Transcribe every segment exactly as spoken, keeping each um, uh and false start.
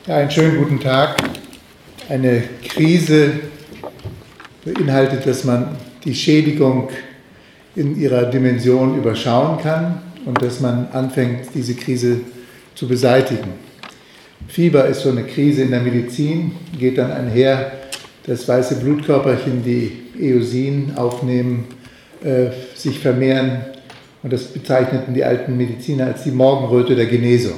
Ja, einen schönen guten Tag. Eine Krise beinhaltet, dass man die Schädigung in ihrer Dimension überschauen kann und dass man anfängt, diese Krise zu beseitigen. Fieber ist so eine Krise in der Medizin, geht dann einher, dass weiße Blutkörperchen, die Eosin aufnehmen, äh, sich vermehren, und das bezeichneten die alten Mediziner als die Morgenröte der Genesung.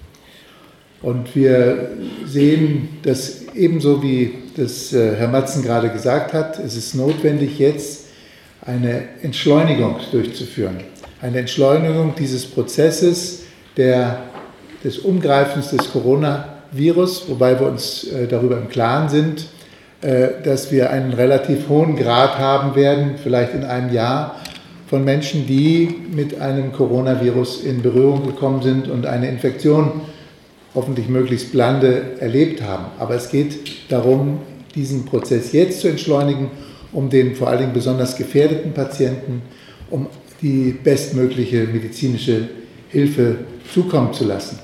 Und wir sehen, dass ebenso wie das äh, Herr Matzen gerade gesagt hat, es ist notwendig, jetzt eine Entschleunigung durchzuführen. Eine Entschleunigung dieses Prozesses der, des Umgreifens des Coronavirus, wobei wir uns äh, darüber im Klaren sind, äh, dass wir einen relativ hohen Grad haben werden, vielleicht in einem Jahr, von Menschen, die mit einem Coronavirus in Berührung gekommen sind und eine Infektion hoffentlich möglichst blande erlebt haben. Aber es geht darum, diesen Prozess jetzt zu entschleunigen, um den vor allen Dingen besonders gefährdeten Patienten, um die bestmögliche medizinische Hilfe zukommen zu lassen.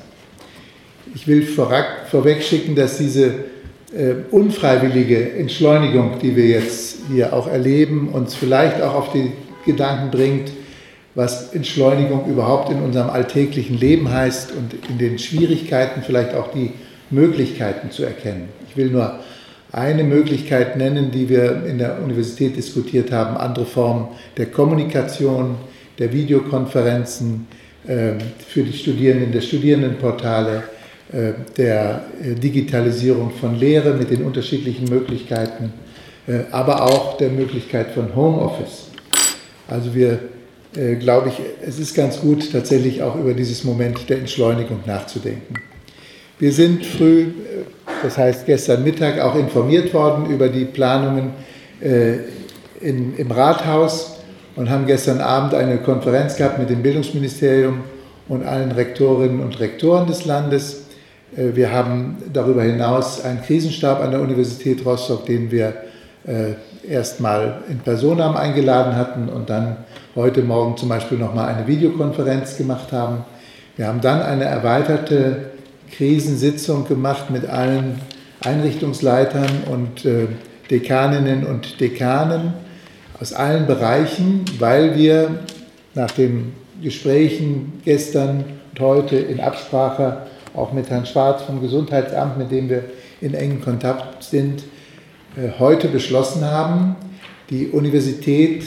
Ich will vorweg schicken, dass diese äh, unfreiwillige Entschleunigung, die wir jetzt hier auch erleben, uns vielleicht auch auf die Gedanken bringt, was Entschleunigung überhaupt in unserem alltäglichen Leben heißt und in den Schwierigkeiten vielleicht auch die Möglichkeiten zu erkennen. Ich will nur eine Möglichkeit nennen, die wir in der Universität diskutiert haben, andere Formen der Kommunikation, der Videokonferenzen, äh, für die Studierenden, der Studierendenportale, äh, der äh, Digitalisierung von Lehre mit den unterschiedlichen Möglichkeiten, äh, aber auch der Möglichkeit von Homeoffice. Also wir Äh, glaube ich, es ist ganz gut, tatsächlich auch über dieses Moment der Entschleunigung nachzudenken. Wir sind früh, das heißt gestern Mittag, auch informiert worden über die Planungen äh, in, im Rathaus und haben gestern Abend eine Konferenz gehabt mit dem Bildungsministerium und allen Rektorinnen und Rektoren des Landes. Äh, wir haben darüber hinaus einen Krisenstab an der Universität Rostock, den wir äh, erstmal in Personam eingeladen hatten und dann heute Morgen zum Beispiel nochmal eine Videokonferenz gemacht haben. Wir haben dann eine erweiterte Krisensitzung gemacht mit allen Einrichtungsleitern und äh, Dekaninnen und Dekanen aus allen Bereichen, weil wir nach den Gesprächen gestern und heute in Absprache auch mit Herrn Schwarz vom Gesundheitsamt, mit dem wir in engem Kontakt sind, äh, heute beschlossen haben, die Universität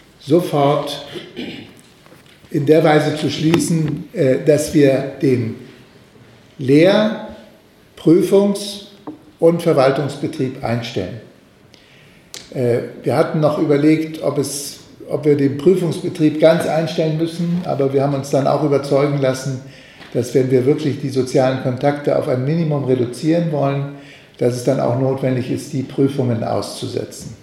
sofort in der Weise zu schließen, dass wir den Lehr-, Prüfungs- und Verwaltungsbetrieb einstellen. Wir hatten noch überlegt, ob, es, ob wir den Prüfungsbetrieb ganz einstellen müssen, aber wir haben uns dann auch überzeugen lassen, dass wenn wir wirklich die sozialen Kontakte auf ein Minimum reduzieren wollen, dass es dann auch notwendig ist, die Prüfungen auszusetzen.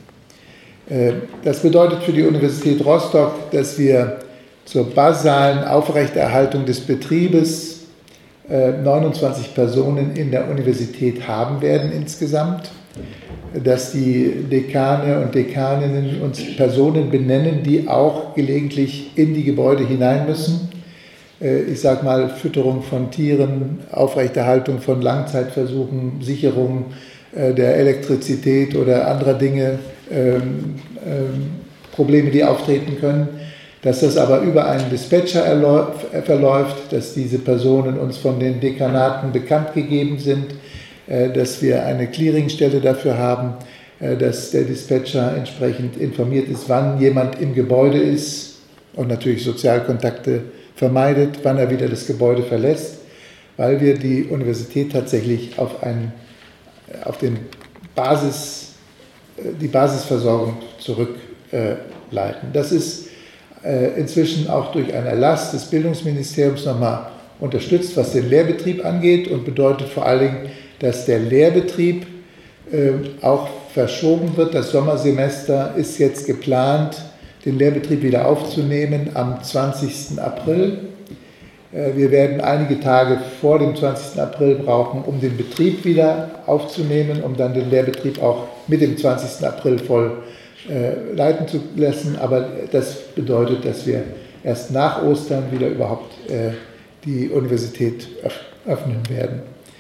Das bedeutet für die Universität Rostock, dass wir zur basalen Aufrechterhaltung des Betriebes neunundzwanzig Personen in der Universität haben werden insgesamt, dass die Dekane und Dekaninnen uns Personen benennen, die auch gelegentlich in die Gebäude hinein müssen. Ich sage mal, Fütterung von Tieren, Aufrechterhaltung von Langzeitversuchen, Sicherung der Elektrizität oder anderer Dinge, ähm, ähm, Probleme, die auftreten können, dass das aber über einen Dispatcher verläuft, dass diese Personen uns von den Dekanaten bekannt gegeben sind, äh, dass wir eine Clearingstelle dafür haben, äh, dass der Dispatcher entsprechend informiert ist, wann jemand im Gebäude ist und natürlich Sozialkontakte vermeidet, wann er wieder das Gebäude verlässt, weil wir die Universität tatsächlich auf, einen, auf den Basis die Basisversorgung zurückleiten. Das ist inzwischen auch durch einen Erlass des Bildungsministeriums nochmal unterstützt, was den Lehrbetrieb angeht und bedeutet vor allen Dingen, dass der Lehrbetrieb auch verschoben wird. Das Sommersemester ist jetzt geplant, den Lehrbetrieb wieder aufzunehmen am zwanzigsten April. Wir werden einige Tage vor dem zwanzigsten April brauchen, um den Betrieb wieder aufzunehmen, um dann den Lehrbetrieb auch mit dem zwanzigsten April voll äh, leiten zu lassen. Aber das bedeutet, dass wir erst nach Ostern wieder überhaupt äh, die Universität öffnen werden.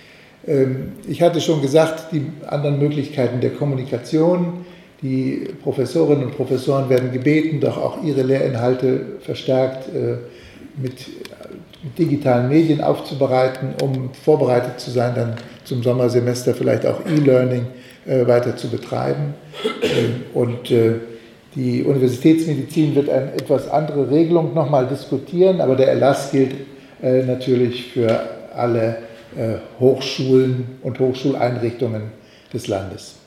Ich hatte schon gesagt, die anderen Möglichkeiten der Kommunikation. Die Professorinnen und Professoren werden gebeten, doch auch ihre Lehrinhalte verstärkt mit digitalen Medien aufzubereiten, um vorbereitet zu sein, dann zum Sommersemester vielleicht auch E-Learning weiter zu betreiben. Und die Universitätsmedizin wird eine etwas andere Regelung nochmal diskutieren, aber der Erlass gilt natürlich für alle Hochschulen und Hochschuleinrichtungen des Landes.